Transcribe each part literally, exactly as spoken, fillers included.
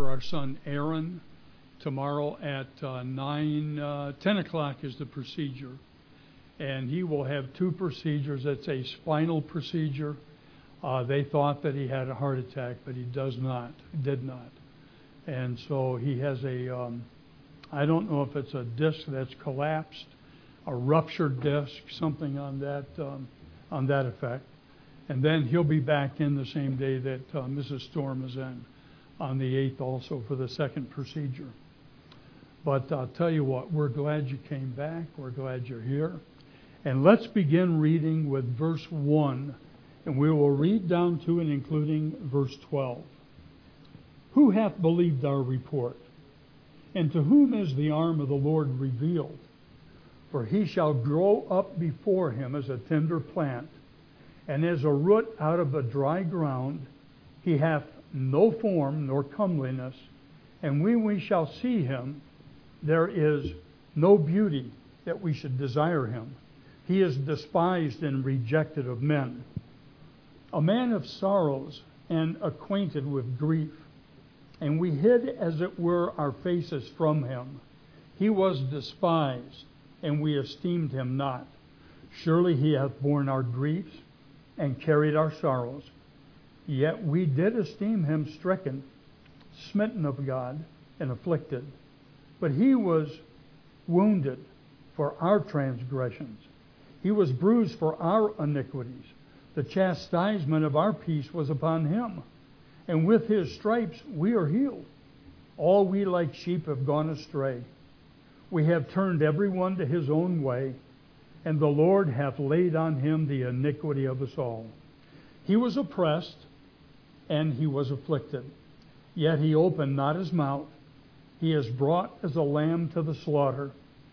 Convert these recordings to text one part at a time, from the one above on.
for our son Aaron. Tomorrow at uh, nine, uh, ten o'clock is the procedure. And he will have two procedures. It's a spinal procedure. Uh, they thought that he had a heart attack, but he does not, did not. And so he has a, um, I don't know if it's a disc that's collapsed, a ruptured disc, something on that, um, on that effect. And then he'll be back in the same day that uh, Missus Storm is in, on the eighth also for the second procedure. But I'll tell you what, we're glad you came back. We're glad you're here. And let's begin reading with verse one, and we will read down to and including verse twelve. Who hath believed our report? And to whom is the arm of the Lord revealed? For he shall grow up before him as a tender plant, and as a root out of a dry ground. He hath no form nor comeliness, and when we shall see him, there is no beauty that we should desire him. He is despised and rejected of men, a man of sorrows and acquainted with grief. And we hid, as it were, our faces from him. He was despised, and we esteemed him not. Surely he hath borne our griefs and carried our sorrows. Yet we did esteem him stricken, smitten of God, and afflicted. But he was wounded for our transgressions. He was bruised for our iniquities. The chastisement of our peace was upon him, and with his stripes we are healed. All we like sheep have gone astray. We have turned every one to his own way, and the Lord hath laid on him the iniquity of us all. He was oppressed, and he was afflicted, yet he opened not his mouth. He is brought as a lamb to the slaughter,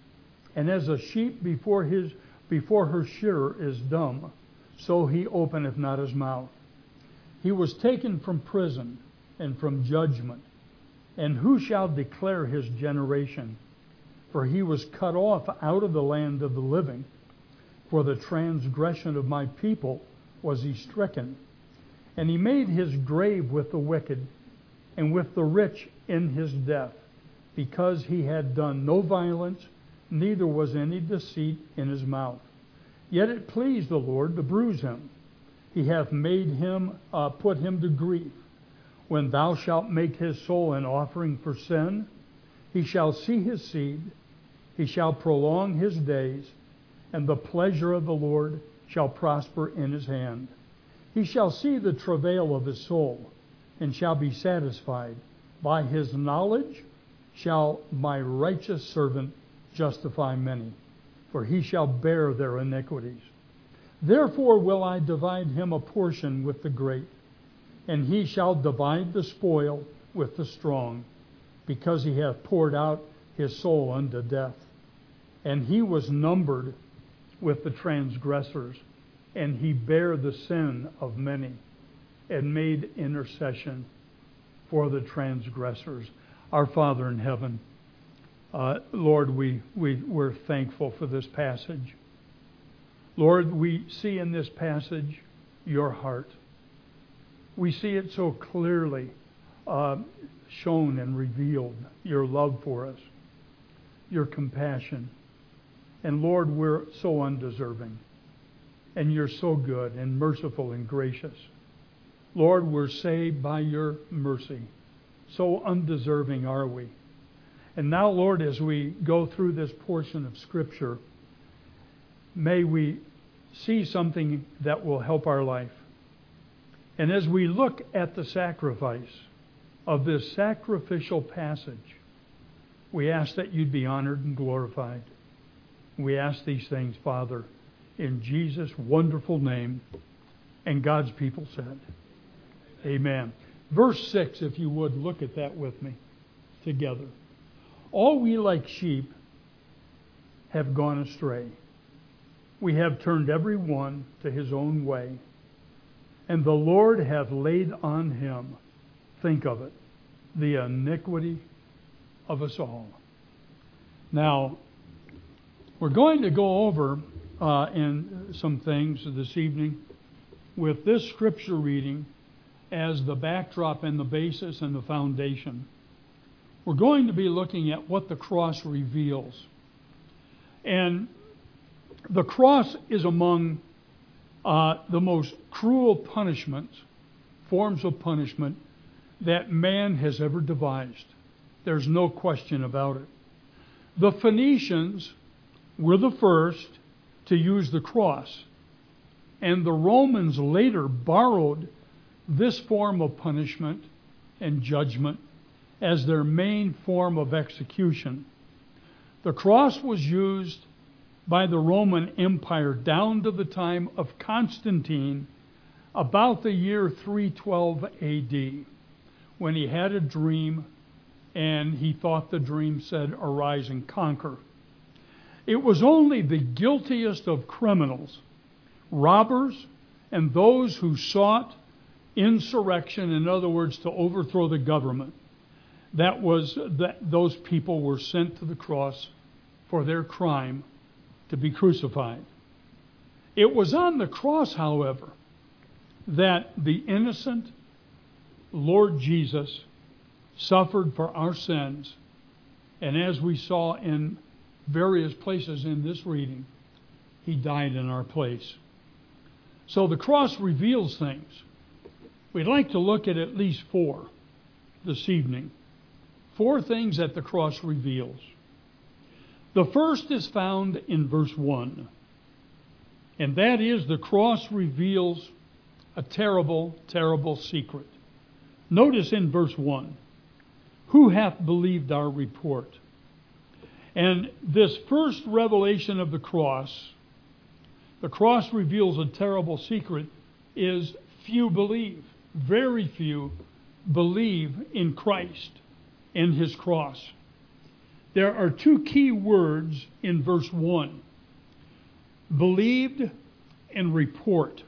and as a sheep before his before her shearer is dumb, so he openeth not his mouth. He was taken from prison and from judgment. And who shall declare his generation? For he was cut off out of the land of the living. For the transgression of my people was he stricken. And he made his grave with the wicked, and with the rich in his death, because he had done no violence, neither was any deceit in his mouth. Yet it pleased the Lord to bruise him. He hath made him, uh, put him to grief. When thou shalt make his soul an offering for sin, he shall see his seed, he shall prolong his days, and the pleasure of the Lord shall prosper in his hand. He shall see the travail of his soul, and shall be satisfied. By his knowledge shall my righteous servant justify many, for he shall bear their iniquities. Therefore will I divide him a portion with the great, and he shall divide the spoil with the strong, because he hath poured out his soul unto death. And he was numbered with the transgressors, and he bare the sin of many, and made intercession for the transgressors. Our Father in heaven, uh, Lord, we, we, we're thankful for this passage. Lord, we see in this passage your heart. We see it so clearly uh, shown and revealed, your love for us, your compassion. And Lord, we're so undeserving. And you're so good and merciful and gracious. Lord, we're saved by your mercy. So undeserving are we. And now, Lord, as we go through this portion of Scripture, may we see something that will help our life. And as we look at the sacrifice of this sacrificial passage, we ask that you'd be honored and glorified. We ask these things, Father, in Jesus' wonderful name. And God's people said, amen. Verse six, if you would, look at that with me together. All we like sheep have gone astray. We have turned every one to his own way. And the Lord hath laid on him, think of it, the iniquity of us all. Now, we're going to go over uh, in some things this evening with this scripture reading as the backdrop and the basis and the foundation we're going to be looking at what the cross reveals. And the cross is among uh, the most cruel punishments, forms of punishment that man has ever devised. There's no question about it. The Phoenicians were the first to use the cross, and the Romans later borrowed this form of punishment and judgment as their main form of execution. The cross was used by the Roman Empire down to the time of Constantine, about the year three twelve A D, when he had a dream and he thought the dream said, "Arise and conquer." It was only the guiltiest of criminals, robbers, and those who sought insurrection, in other words, to overthrow the government, that was that those people were sent to the cross for their crime to be crucified. It was on the cross, however, that the innocent Lord Jesus suffered for our sins, and as we saw in various places in this reading, he died in our place. So the cross reveals things. We'd like to look at at least four this evening. Four things that the cross reveals. The first is found in verse one, and that is the cross reveals a terrible, terrible secret. Notice in verse one, who hath believed our report? And this first revelation of the cross, the cross reveals a terrible secret, is few believe. Very few believe in Christ and his cross. There are two key words in verse one, believed and report.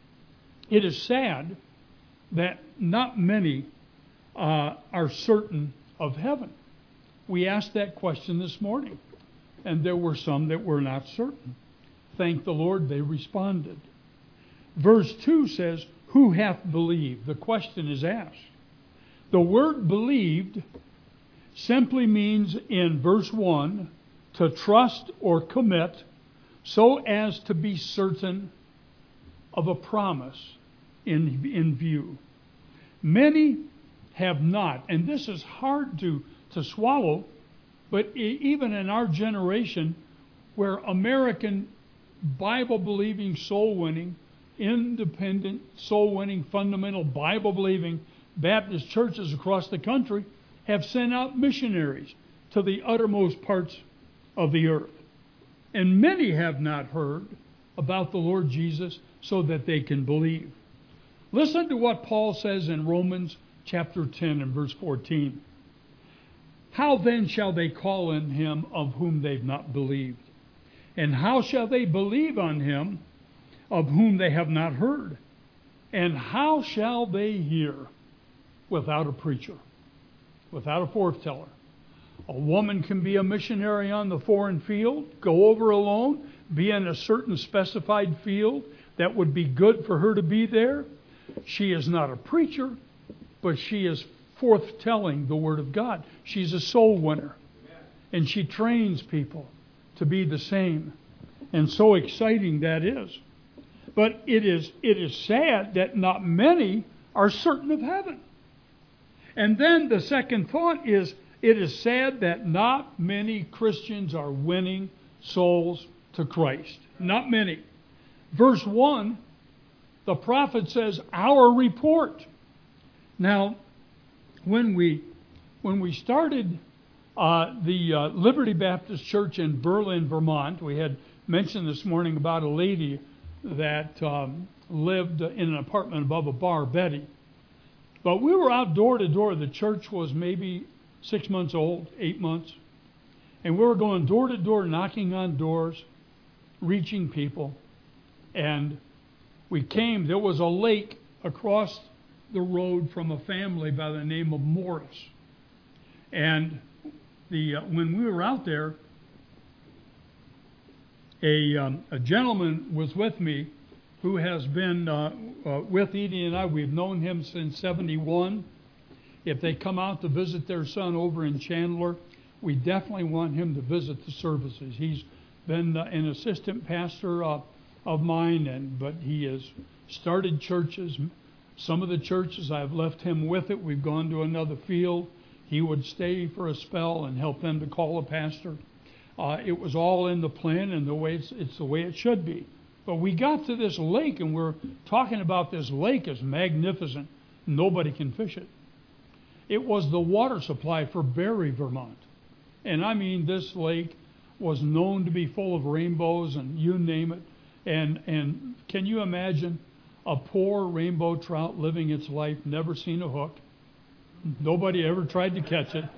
It is sad that not many uh, are certain of heaven. We asked that question this morning, and there were some that were not certain. Thank the Lord, they responded. Verse two says, who hath believed? The question is asked. The word believed simply means in verse one to trust or commit so as to be certain of a promise in, in view. Many have not, and this is hard to, to swallow, but even in our generation where American Bible-believing, soul-winning, independent, soul-winning, fundamental, Bible-believing Baptist churches across the country have sent out missionaries to the uttermost parts of the earth. And many have not heard about the Lord Jesus so that they can believe. Listen to what Paul says in Romans chapter ten and verse fourteen. How then shall they call on him of whom they've not believed? And how shall they believe on him of whom they have not heard? And how shall they hear without a preacher, without a forth-teller? A woman can be a missionary on the foreign field, go over alone, be in a certain specified field that would be good for her to be there. She is not a preacher, but she is forth-telling the Word of God. She's a soul winner, and she trains people to be the same. And so exciting that is. But it is it is sad that not many are certain of heaven. And then the second thought is, it is sad that not many Christians are winning souls to Christ. Not many. Verse one, the prophet says, our report. Now, when we when we started uh, the uh, Liberty Baptist Church in Berlin, Vermont, we had mentioned this morning about a lady that um, lived in an apartment above a bar, Betty. But we were out door to door. The church was maybe six months old, eight months. And we were going door to door, knocking on doors, reaching people. And we came, there was a lake across the road from a family by the name of Morris. And the uh, when we were out there, a, um, a gentleman was with me who has been uh, uh, with Edie and I. We've known him since seventy-one. If they come out to visit their son over in Chandler, we definitely want him to visit the services. He's been uh, an assistant pastor uh, of mine, and but he has started churches. Some of the churches I've left him with it. We've gone to another field. He would stay for a spell and help them to call a pastor. Uh, it was all in the plan and the way it's, it's the way it should be. But we got to this lake, and we're talking about this lake is magnificent. Nobody can fish it. It was the water supply for Barry, Vermont. And I mean, this lake was known to be full of rainbows and you name it. And and can you imagine a poor rainbow trout living its life, never seen a hook? Nobody ever tried to catch it.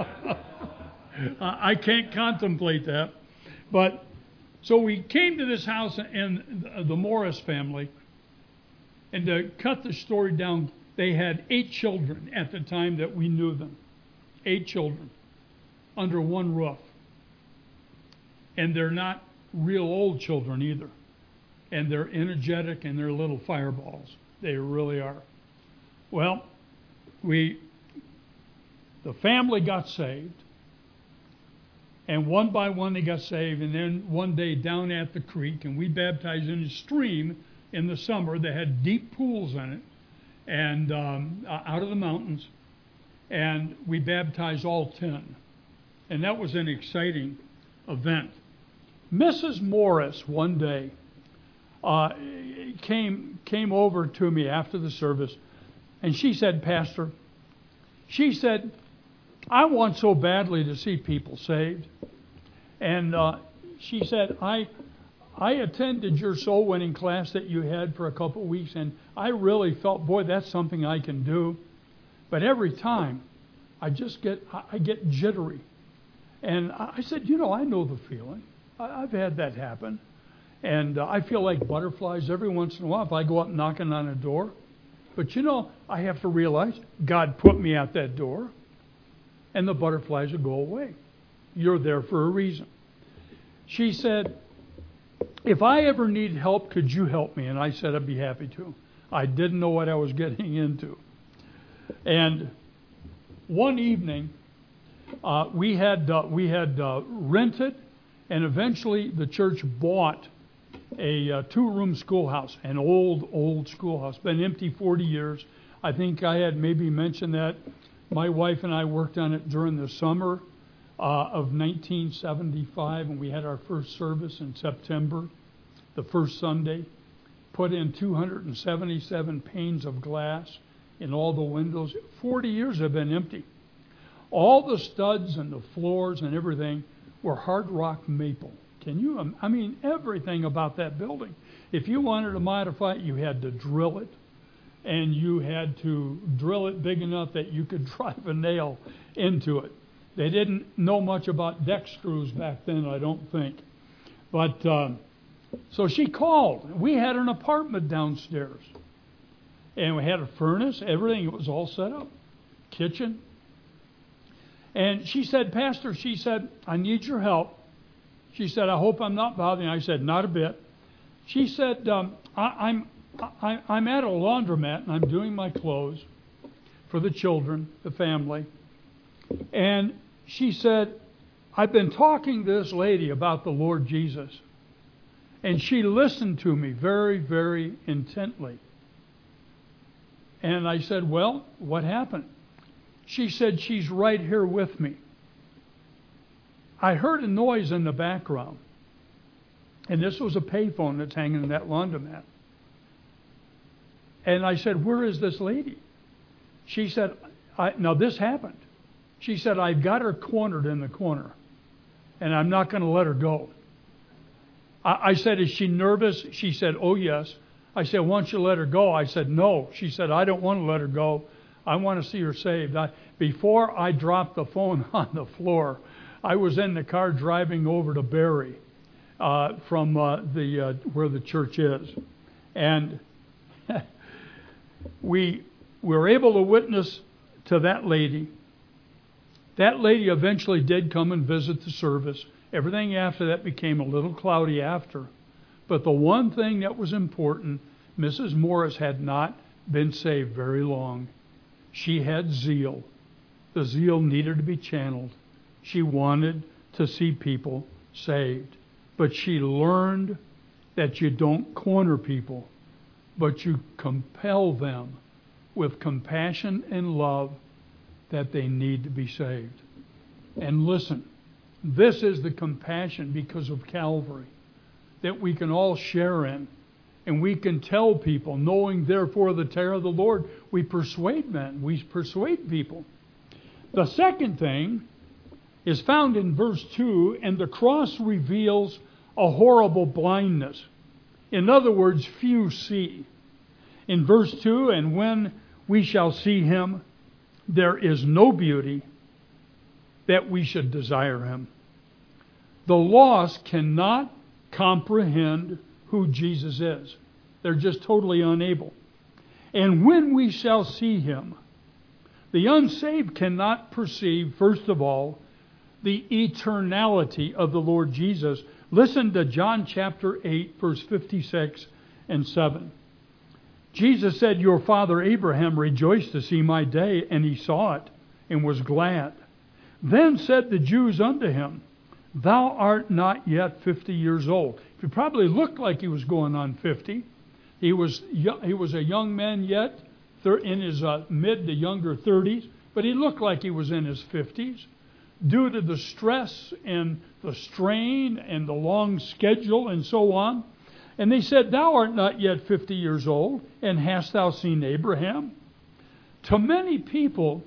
I can't contemplate that. But so we came to this house, and the Morris family, and to cut the story down, they had eight children at the time that we knew them. Eight children under one roof. And they're not real old children either. And they're energetic and they're little fireballs. They really are. Well, we, the family got saved. And one by one they got saved. And then one day down at the creek, and we baptized in a stream in the summer that had deep pools in it, and um, out of the mountains. And we baptized all ten. And that was an exciting event. Missus Morris one day uh, came came over to me after the service, and she said, Pastor, she said, I want so badly to see people saved. And uh, she said, I I attended your soul winning class that you had for a couple of weeks, and I really felt, boy, that's something I can do. But every time, I just get I get jittery. And I said, you know, I know the feeling. I've had that happen. And uh, I feel like butterflies every once in a while if I go up knocking on a door. But, you know, I have to realize God put me at that door, and the butterflies will go away. You're there for a reason. She said, if I ever need help, could you help me? And I said, I'd be happy to. I didn't know what I was getting into. And one evening, uh, we had uh, we had uh, rented, and eventually the church bought a uh, two-room schoolhouse, an old, old schoolhouse, been empty forty years. I think I had maybe mentioned that. My wife and I worked on it during the summer uh, of nineteen seventy-five, and we had our first service in September, the first Sunday. Put in two hundred seventy-seven panes of glass in all the windows. forty years have been empty. All the studs and the floors and everything were hard rock maple. Can you, I mean, everything about that building. If you wanted to modify it, you had to drill it, and you had to drill it big enough that you could drive a nail into it. They didn't know much about deck screws back then, I don't think. But, um, so she called. We had an apartment downstairs, and we had a furnace, everything was all set up, kitchen. And she said, Pastor, she said, I need your help. She said, I hope I'm not bothering you. I said, not a bit. She said, um, I, I'm I, I'm at a laundromat, and I'm doing my clothes for the children, the family. And she said, I've been talking to this lady about the Lord Jesus. And she listened to me very, very intently. And I said, well, what happened? She said, she's right here with me. I heard a noise in the background. And this was a payphone that's hanging in that laundromat. And I said, where is this lady? She said, I, now this happened. She said, I've got her cornered in the corner, and I'm not going to let her go. I, I said, is she nervous? She said, oh, yes. I said, why don't you let her go? I said, no. She said, I don't want to let her go. I want to see her saved. I, before I dropped the phone on the floor, I was in the car driving over to Barry uh, from uh, the uh, where the church is. And we were able to witness to that lady. That lady eventually did come and visit the service. Everything after that became a little cloudy after. But the one thing that was important, Missus Morris had not been saved very long. She had zeal. The zeal needed to be channeled. She wanted to see people saved. But she learned that you don't corner people, but you compel them with compassion and love that they need to be saved. And listen, this is the compassion because of Calvary that we can all share in. And we can tell people, knowing therefore the terror of the Lord, we persuade men, we persuade people. The second thing is found in verse two, and the cross reveals a horrible blindness. In other words, few see. In verse two, and when we shall see him, there is no beauty that we should desire him. The lost cannot comprehend who Jesus is. They're just totally unable. And when we shall see him, the unsaved cannot perceive, first of all, the eternality of the Lord Jesus. Listen to John chapter eight, verse fifty-six and seven. Jesus said, your father Abraham rejoiced to see my day, and he saw it and was glad. Then said the Jews unto him, thou art not yet fifty years old. He probably looked like he was going on fifty. He was he was a young man yet, in his uh, mid to younger thirties, but he looked like he was in his fifties. Due to the stress and the strain and the long schedule and so on. And they said, thou art not yet fifty years old, and hast thou seen Abraham? To many people,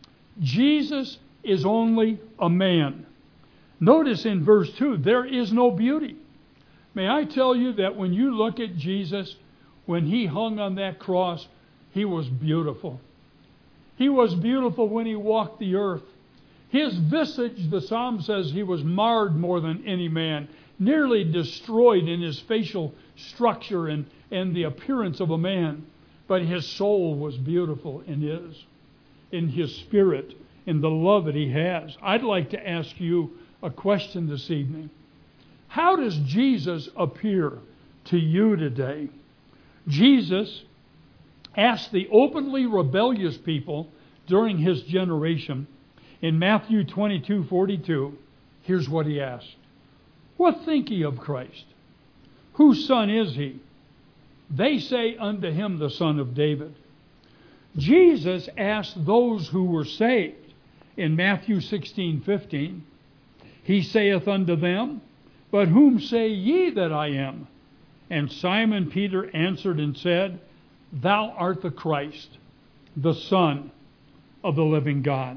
Jesus is only a man. Notice in verse two, there is no beauty. May I tell you that when you look at Jesus, when he hung on that cross, he was beautiful. He was beautiful when he walked the earth. His visage, the psalm says, he was marred more than any man, nearly destroyed in his facial structure and, and the appearance of a man. But his soul was beautiful in his, in his spirit, in the love that he has. I'd like to ask you a question this evening. How does Jesus appear to you today? Jesus asked the openly rebellious people during his generation, in Matthew twenty-two forty-two, here's what he asked. What think ye of Christ? Whose son is he? They say unto him, the son of David. Jesus asked those who were saved in Matthew sixteen fifteen. He saith unto them, but whom say ye that I am? And Simon Peter answered and said, thou art the Christ, the Son of the living God.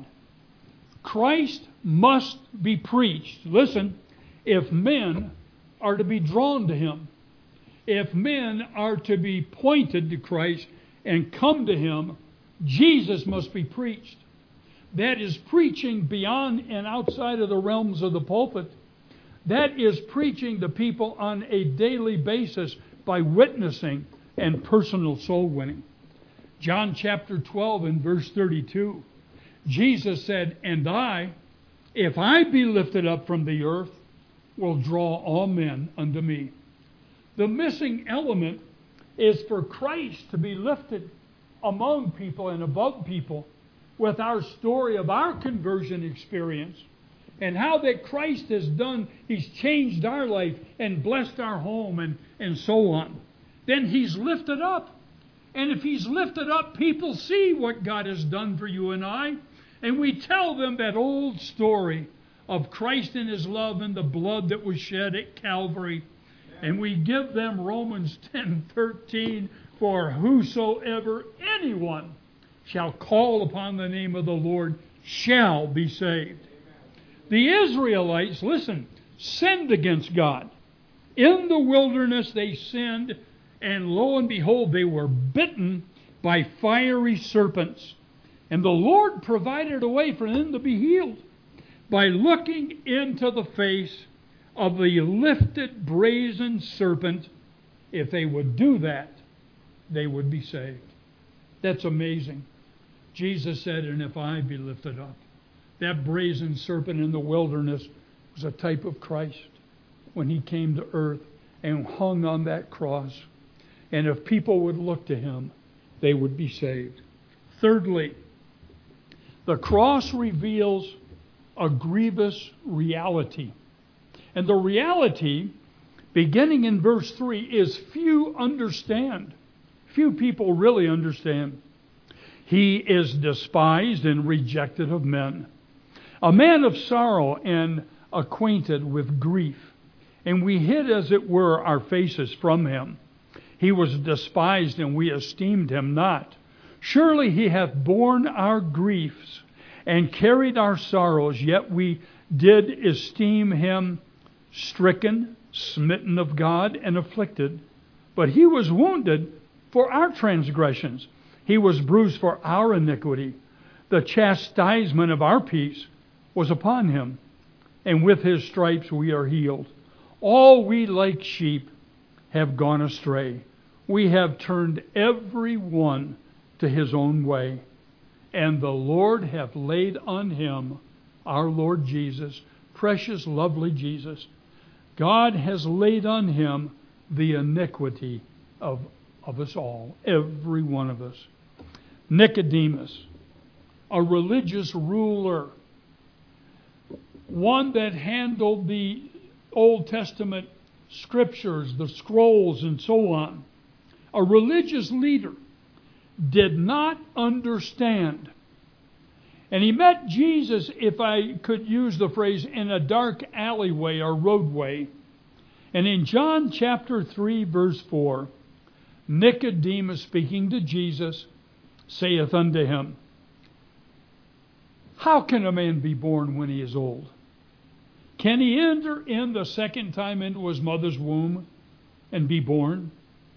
Christ must be preached. Listen, if men are to be drawn to him, if men are to be pointed to Christ and come to him, Jesus must be preached. That is preaching beyond and outside of the realms of the pulpit. That is preaching to people on a daily basis by witnessing and personal soul winning. John chapter twelve and verse thirty-two. Jesus said, and I, if I be lifted up from the earth, will draw all men unto me. The missing element is for Christ to be lifted among people and above people with our story of our conversion experience and how that Christ has done, he's changed our life and blessed our home and, and so on. Then he's lifted up. And if he's lifted up, people see what God has done for you and I. And we tell them that old story of Christ and his love and the blood that was shed at Calvary. And we give them Romans ten thirteen, for whosoever anyone shall call upon the name of the Lord shall be saved. The Israelites, listen, sinned against God. In the wilderness they sinned, and lo and behold, they were bitten by fiery serpents. And the Lord provided a way for them to be healed by looking into the face of the lifted brazen serpent. If they would do that, they would be saved. That's amazing. Jesus said, and if I be lifted up. That brazen serpent in the wilderness was a type of Christ when he came to earth and hung on that cross. And if people would look to him, they would be saved. Thirdly, The cross reveals a grievous reality. And the reality, beginning in verse three, is few understand. Few people really understand. He is despised and rejected of men, a man of sorrow and acquainted with grief. And we hid, as it were, our faces from him. He was despised, and we esteemed him not. Surely he hath borne our griefs and carried our sorrows, yet we did esteem him stricken, smitten of God, and afflicted. But he was wounded for our transgressions. He was bruised for our iniquity. The chastisement of our peace was upon him, and with his stripes we are healed. All we like sheep have gone astray. We have turned every one to his own way. And the Lord hath laid on him, our Lord Jesus, precious, lovely Jesus, God has laid on him the iniquity of, of us all, every one of us. Nicodemus, a religious ruler, one that handled the Old Testament scriptures, the scrolls, and so on, a religious leader, did not understand. And he met Jesus, if I could use the phrase, in a dark alleyway or roadway. And in John chapter three, verse four, Nicodemus, speaking to Jesus, saith unto him, How can a man be born when he is old? Can he enter in the second time into his mother's womb and be born?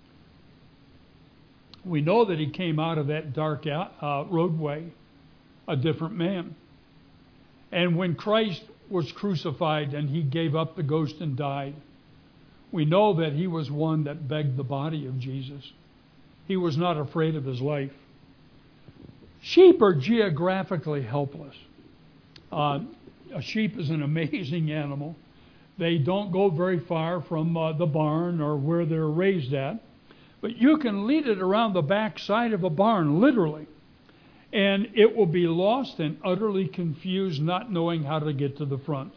We know that he came out of that dark uh, roadway a different man. And when Christ was crucified and he gave up the ghost and died, we know that he was one that begged the body of Jesus. He was not afraid of his life. Sheep are geographically helpless. Uh, a sheep is an amazing animal. They don't go very far from uh, the barn or where they're raised at. But you can lead it around the back side of a barn, literally. And it will be lost and utterly confused, not knowing how to get to the front.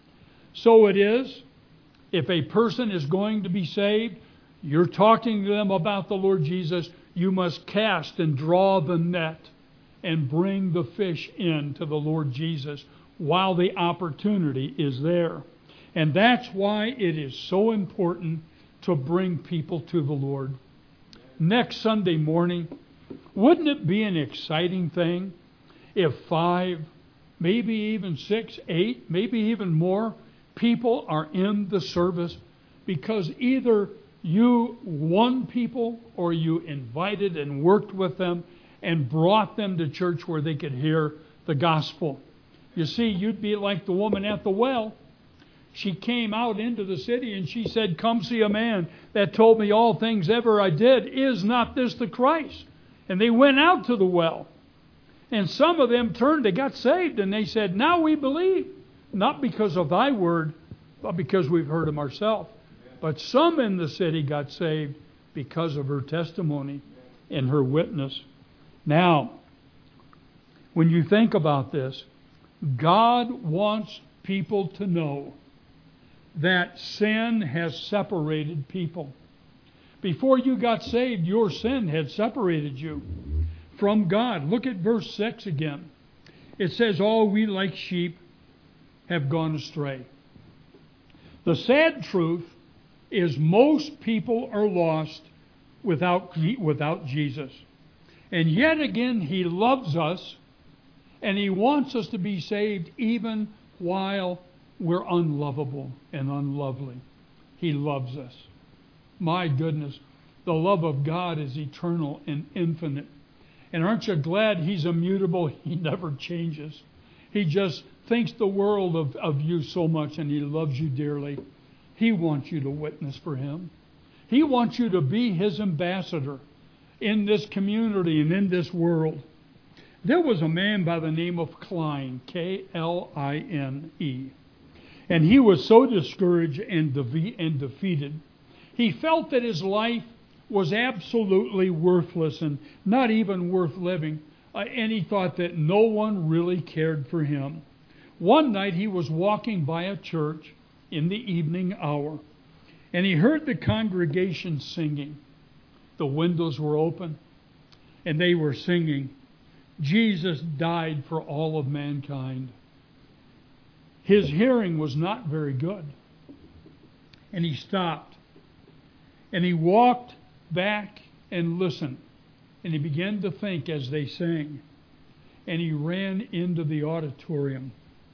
So it is, if a person is going to be saved, you're talking to them about the Lord Jesus, you must cast and draw the net and bring the fish in to the Lord Jesus while the opportunity is there. And that's why it is so important to bring people to the Lord. Next Sunday morning, wouldn't it be an exciting thing if five, maybe even six, eight, maybe even more people are in the service because either you won people or you invited and worked with them and brought them to church where they could hear the gospel. You see, you'd be like the woman at the well. She came out into the city and she said, Come see a man that told me all things ever I did. Is not this the Christ? And they went out to the well. And some of them turned, they got saved, and they said, Now we believe. Not because of thy word, but because we've heard him ourselves. But some in the city got saved because of her testimony and her witness. Now, when you think about this, God wants people to know that sin has separated people. Before you got saved, your sin had separated you from God. Look at verse six again. It says, All we like sheep have gone astray. The sad truth is most people are lost without, without Jesus. And yet again, He loves us, and He wants us to be saved even while we're unlovable and unlovely. He loves us. My goodness, the love of God is eternal and infinite. And aren't you glad He's immutable? He never changes. He just thinks the world of, of you so much, and He loves you dearly. He wants you to witness for Him. He wants you to be His ambassador in this community and in this world. There was a man by the name of Klein, K L I N E. And he was so discouraged and, de- and defeated. He felt that his life was absolutely worthless and not even worth living uh, and he thought that no one really cared for him. One night he was walking by a church in the evening hour, and he heard the congregation singing. The windows were open, and they were singing, "Jesus died for all of mankind." His hearing was not very good, and he stopped, and he walked back and listened, and he began to think as they sang, and he ran into the auditorium.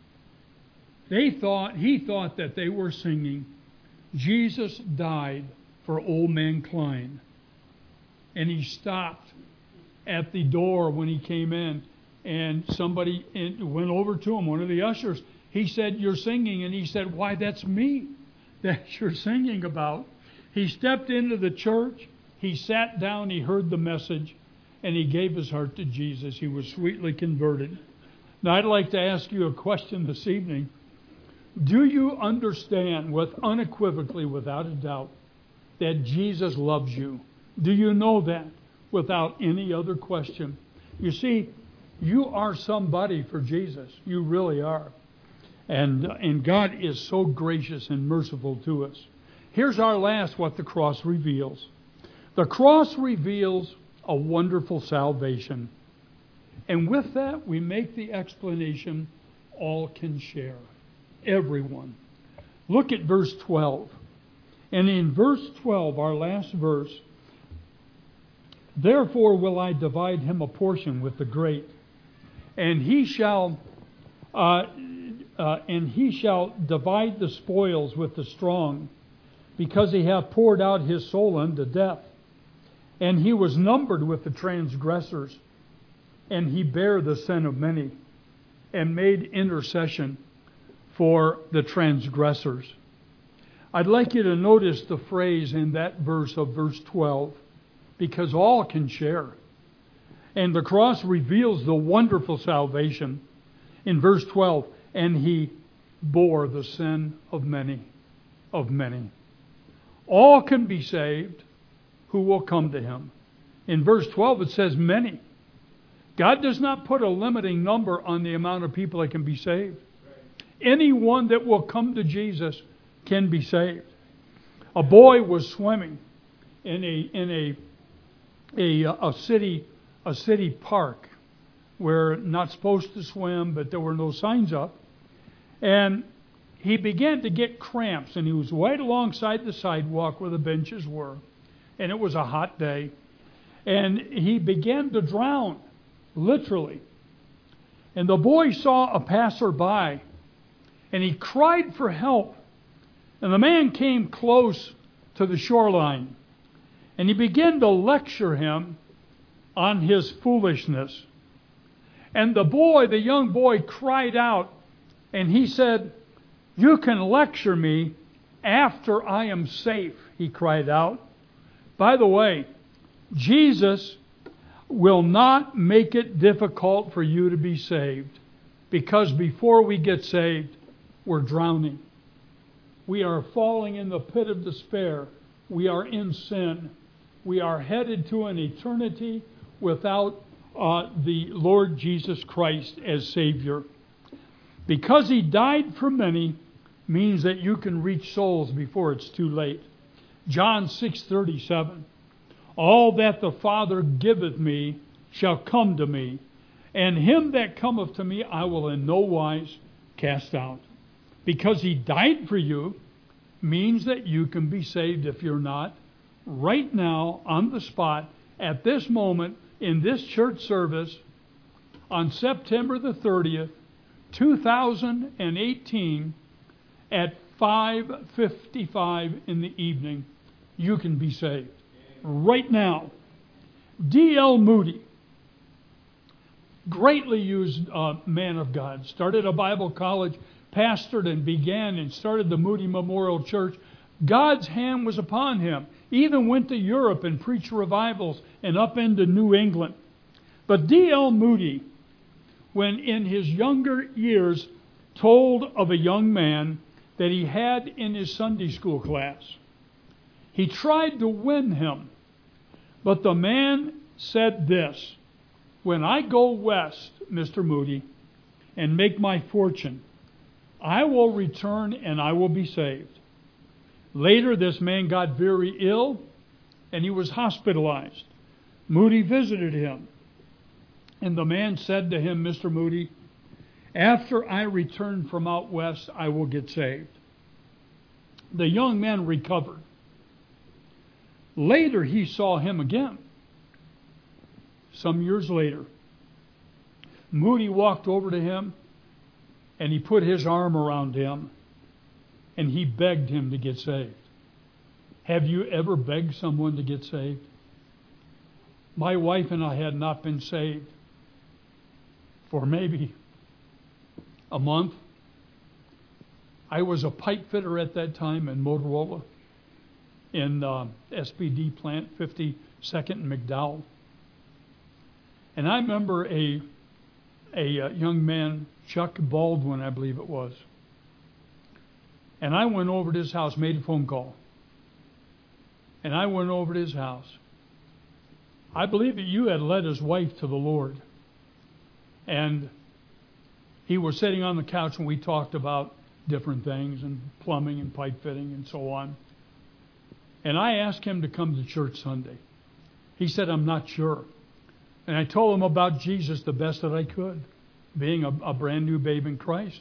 They thought, he thought that they were singing, "Jesus died for old mankind." And he stopped at the door when he came in, and somebody went over to him, one of the ushers. He said, "You're singing." And he said, "Why, that's me that you're singing about." He stepped into the church, he sat down, he heard the message, and he gave his heart to Jesus. He was sweetly converted. Now, I'd like to ask you a question this evening. Do you understand with unequivocally, without a doubt, that Jesus loves you? Do you know that without any other question? You see, you are somebody for Jesus. You really are. And, and God is so gracious and merciful to us. Here's our last, what the cross reveals. The cross reveals a wonderful salvation. And with that, we make the explanation all can share. Everyone. Look at verse twelve. And in verse twelve, our last verse, "Therefore will I divide him a portion with the great, and he shall uh, uh, and he shall divide the spoils with the strong, because he hath poured out his soul unto death. And he was numbered with the transgressors, and he bare the sin of many, and made intercession for the transgressors." I'd like you to notice the phrase in that verse of verse twelve, because all can share. And the cross reveals the wonderful salvation. In verse twelve, "And he bore the sin of many, of many." All can be saved who will come to him. In verse twelve it says many. God does not put a limiting number on the amount of people that can be saved. Anyone that will come to Jesus can be saved. A boy was swimming in a in a a, a city a city park where not supposed to swim, but there were no signs up, and he began to get cramps, and he was right alongside the sidewalk where the benches were, and it was a hot day, and he began to drown, literally. And the boy saw a passerby, and he cried for help. And the man came close to the shoreline, and he began to lecture him on his foolishness. And the boy, the young boy, cried out, and he said, "You can lecture me after I am safe," he cried out. By the way, Jesus will not make it difficult for you to be saved, because before we get saved, we're drowning. We are falling in the pit of despair. We are in sin. We are headed to an eternity without uh, the Lord Jesus Christ as Savior. Because He died for many means that you can reach souls before it's too late. John six thirty-seven. "All that the Father giveth me shall come to me, and him that cometh to me I will in no wise cast out." Because He died for you means that you can be saved if you're not. Right now, on the spot, at this moment, in this church service, on September the thirtieth, two thousand eighteen, at five fifty-five in the evening, you can be saved. Right now. D L Moody, greatly used uh, man of God, started a Bible college, pastored and began and started the Moody Memorial Church. God's hand was upon him. Even went to Europe and preached revivals and up into New England. But D L Moody, when in his younger years told of a young man that he had in his Sunday school class, he tried to win him. But the man said this: when I go west, Mister Moody, and make my fortune, I will return and I will be saved. Later, this man got very ill and he was hospitalized. Moody visited him. And the man said to him, Mister Moody, after I return from out west, I will get saved. The young man recovered. Later, he saw him again. Some years later, Moody walked over to him and he put his arm around him and he begged him to get saved. Have you ever begged someone to get saved? My wife and I had not been saved for maybe a month. I was a pipe fitter at that time in Motorola in uh, S P D plant fifty-second and McDowell. And I remember a, a, a young man, Chuck Baldwin, I believe it was. And I went over to his house, made a phone call. And I went over to his house. I believe that you had led his wife to the Lord. And he was sitting on the couch and we talked about different things and plumbing and pipe fitting and so on. And I asked him to come to church Sunday. He said, I'm not sure. And I told him about Jesus the best that I could, being a, a brand new babe in Christ.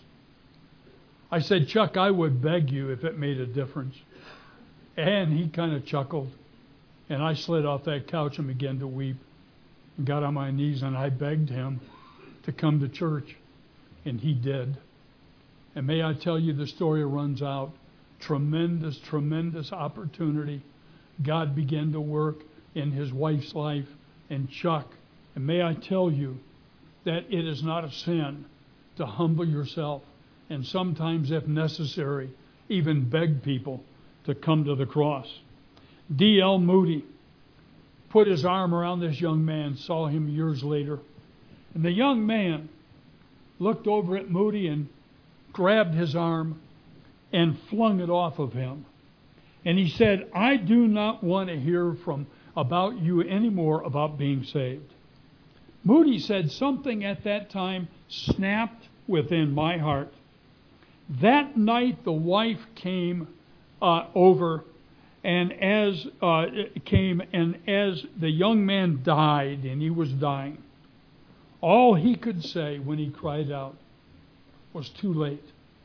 I said, Chuck, I would beg you if it made a difference. And he kind of chuckled. And I slid off that couch and began to weep. And got on my knees and I begged him to come to church. And he did. And may I tell you, the story runs out. Tremendous, tremendous opportunity. God began to work in his wife's life and Chuck. And may I tell you that it is not a sin to humble yourself and sometimes, if necessary, even beg people to come to the cross. D L Moody put his arm around this young man, saw him years later. And the young man looked over at Moody and grabbed his arm and flung it off of him. And he said, I do not want to hear from about you anymore about being saved. Moody said something at that time snapped within my heart. That night the wife came uh, over and as uh, came and as the young man died and he was dying, all he could say when he cried out was too late.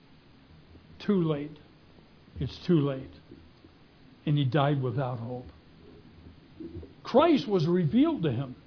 Too late. It's too late. And he died without hope. Christ was revealed to him.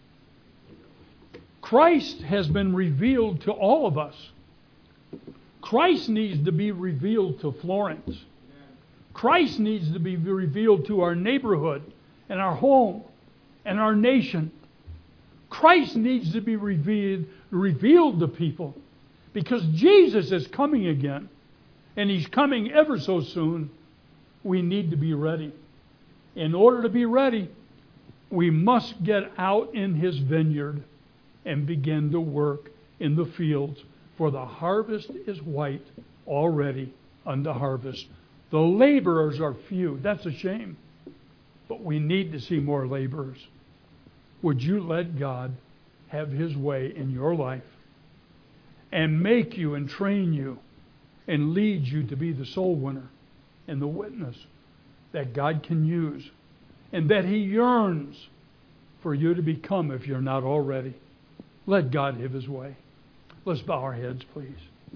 Christ has been revealed to all of us. Christ needs to be revealed to Florence. Christ needs to be revealed to our neighborhood and our home and our nation. Christ needs to be revealed, revealed to people because Jesus is coming again. And he's coming ever so soon. We need to be ready. In order to be ready, we must get out in his vineyard and begin to work in the fields. For the harvest is white already unto harvest. The laborers are few. That's a shame. But we need to see more laborers. Would you let God have his way in your life and make you and train you and lead you to be the soul winner and the witness that God can use and that he yearns for you to become if you're not already. Let God have his way. Let's bow our heads, please.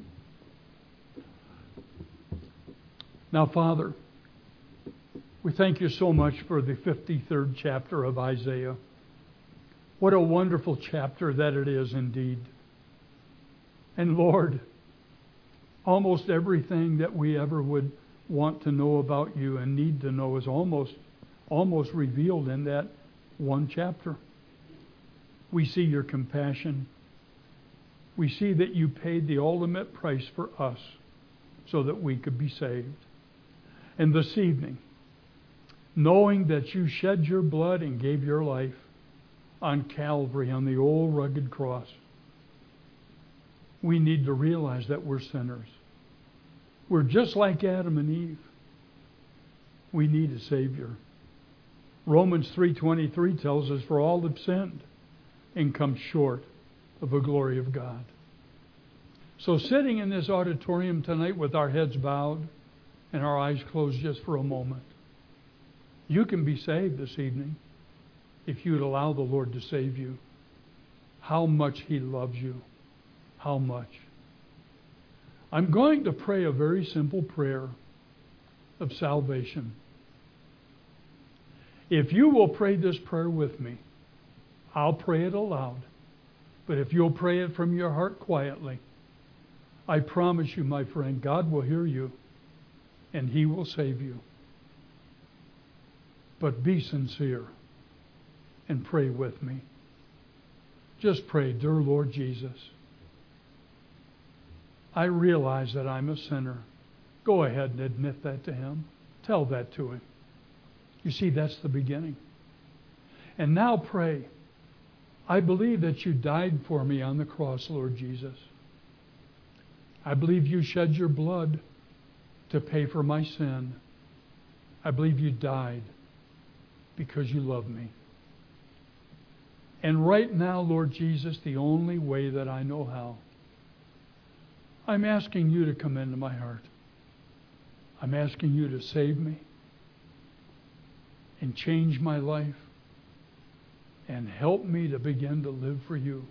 Now, Father, we thank you so much for the fifty-third chapter of Isaiah. What a wonderful chapter that it is indeed. And Lord, almost everything that we ever would want to know about you and need to know is almost, almost revealed in that one chapter. We see your compassion. We see that you paid the ultimate price for us so that we could be saved. And this evening, knowing that you shed your blood and gave your life on Calvary, on the old rugged cross, we need to realize that we're sinners. We're just like Adam and Eve. We need a Savior. Romans three twenty-three tells us, for all have sinned and come short of the glory of God. So sitting in this auditorium tonight with our heads bowed and our eyes closed just for a moment, you can be saved this evening if you'd allow the Lord to save you. How much He loves you. How much. I'm going to pray a very simple prayer of salvation. If you will pray this prayer with me, I'll pray it aloud. But if you'll pray it from your heart quietly, I promise you, my friend, God will hear you and He will save you. But be sincere and pray with me. Just pray, dear Lord Jesus, I realize that I'm a sinner. Go ahead and admit that to Him. Tell that to Him. You see, that's the beginning. And now pray, I believe that you died for me on the cross, Lord Jesus. I believe you shed your blood to pay for my sin. I believe you died because you love me. And right now, Lord Jesus, the only way that I know how, I'm asking you to come into my heart. I'm asking you to save me and change my life and help me to begin to live for you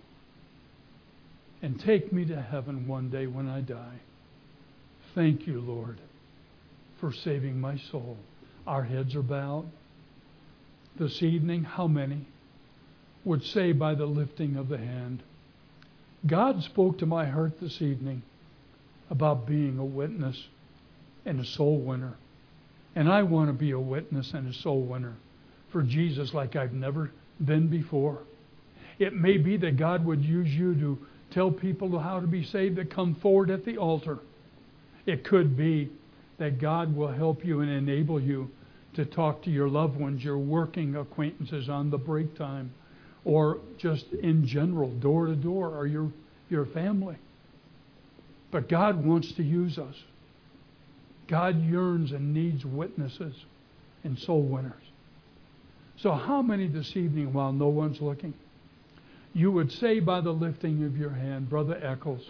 and take me to heaven one day when I die. Thank you, Lord, for saving my soul. Our heads are bowed. This evening, how many would say by the lifting of the hand, God spoke to my heart this evening about being a witness and a soul winner. And I want to be a witness and a soul winner for Jesus like I've never been before. It may be that God would use you to tell people how to be saved that come forward at the altar. It could be that God will help you and enable you to talk to your loved ones, your working acquaintances on the break time, or just in general, door to door, or your, your family. But God wants to use us. God yearns and needs witnesses and soul winners. So how many this evening, while no one's looking, you would say by the lifting of your hand, Brother Eccles,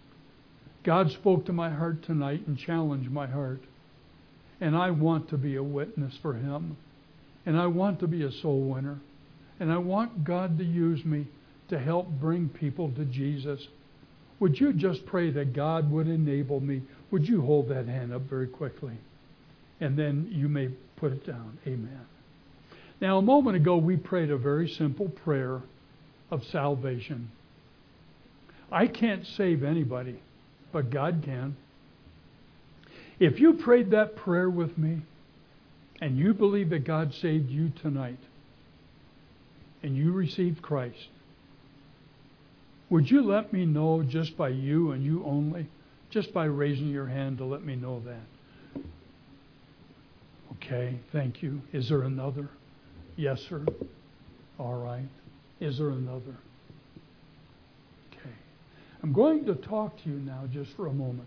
God spoke to my heart tonight and challenged my heart. And I want to be a witness for Him. And I want to be a soul winner. And I want God to use me to help bring people to Jesus. Would you just pray that God would enable me? Would you hold that hand up very quickly? And then you may put it down. Amen. Now, a moment ago, we prayed a very simple prayer of salvation. I can't save anybody, but God can. If you prayed that prayer with me, and you believe that God saved you tonight, and you received Christ, would you let me know just by you and you only, just by raising your hand to let me know that? Okay, thank you. Is there another? Yes, sir. All right. Is there another? Okay. I'm going to talk to you now just for a moment.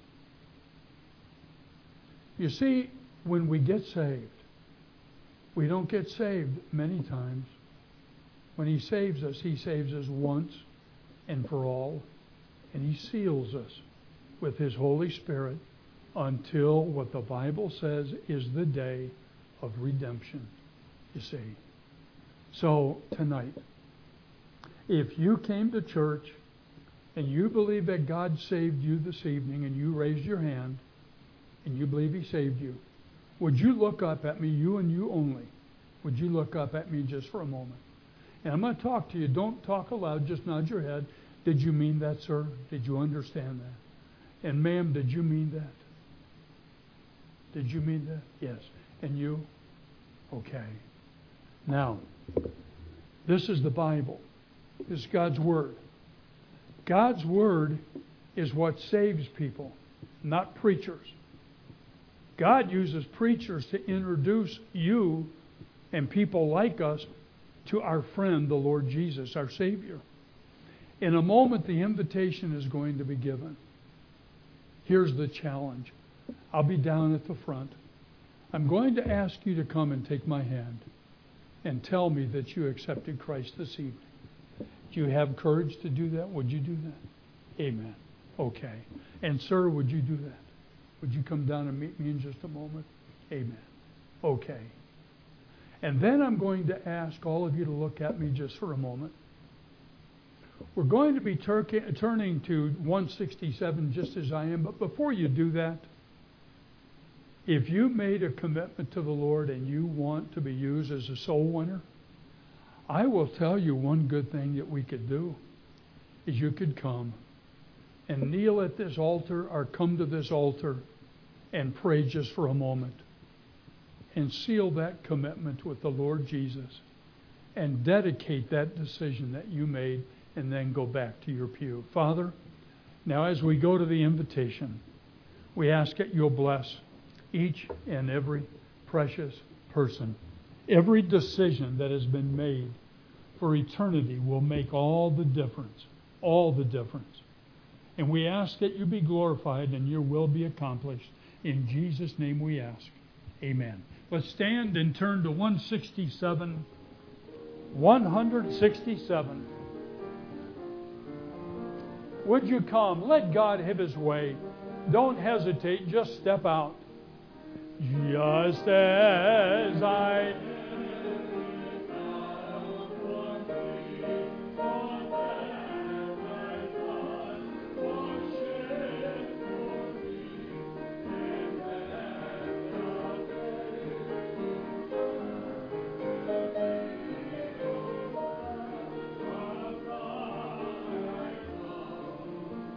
You see, when we get saved, we don't get saved many times. When He saves us, He saves us once and for all, and He seals us with His Holy Spirit until what the Bible says is the day of redemption, you see. So tonight, if you came to church and you believe that God saved you this evening and you raised your hand and you believe He saved you, would you look up at me, you and you only? Would you look up at me just for a moment? And I'm going to talk to you. Don't talk aloud. Just nod your head. Did you mean that, sir? Did you understand that? And ma'am, did you mean that? Did you mean that? Yes. And you? Okay. Now, this is the Bible. This is God's Word. God's Word is what saves people, not preachers. God uses preachers to introduce you and people like us to our friend, the Lord Jesus, our Savior. In a moment, the invitation is going to be given. Here's the challenge. I'll be down at the front. I'm going to ask you to come and take my hand and tell me that you accepted Christ this evening. Do you have courage to do that? Would you do that? Amen. Okay. And sir, would you do that? Would you come down and meet me in just a moment? Amen. Okay. And then I'm going to ask all of you to look at me just for a moment. We're going to be tur- turning to one sixty-seven just as I am, but before you do that, if you made a commitment to the Lord and you want to be used as a soul winner, I will tell you one good thing that we could do is you could come and kneel at this altar or come to this altar and pray just for a moment and seal that commitment with the Lord Jesus and dedicate that decision that you made and then go back to your pew. Father, now as we go to the invitation, we ask that you'll bless each and every precious person. Every decision that has been made for eternity will make all the difference, all the difference. And we ask that you be glorified and your will be accomplished. In Jesus' name we ask. Amen. Let's stand and turn to one sixty-seven. one sixty-seven. Would you come? Let God have His way. Don't hesitate. Just step out. Just as I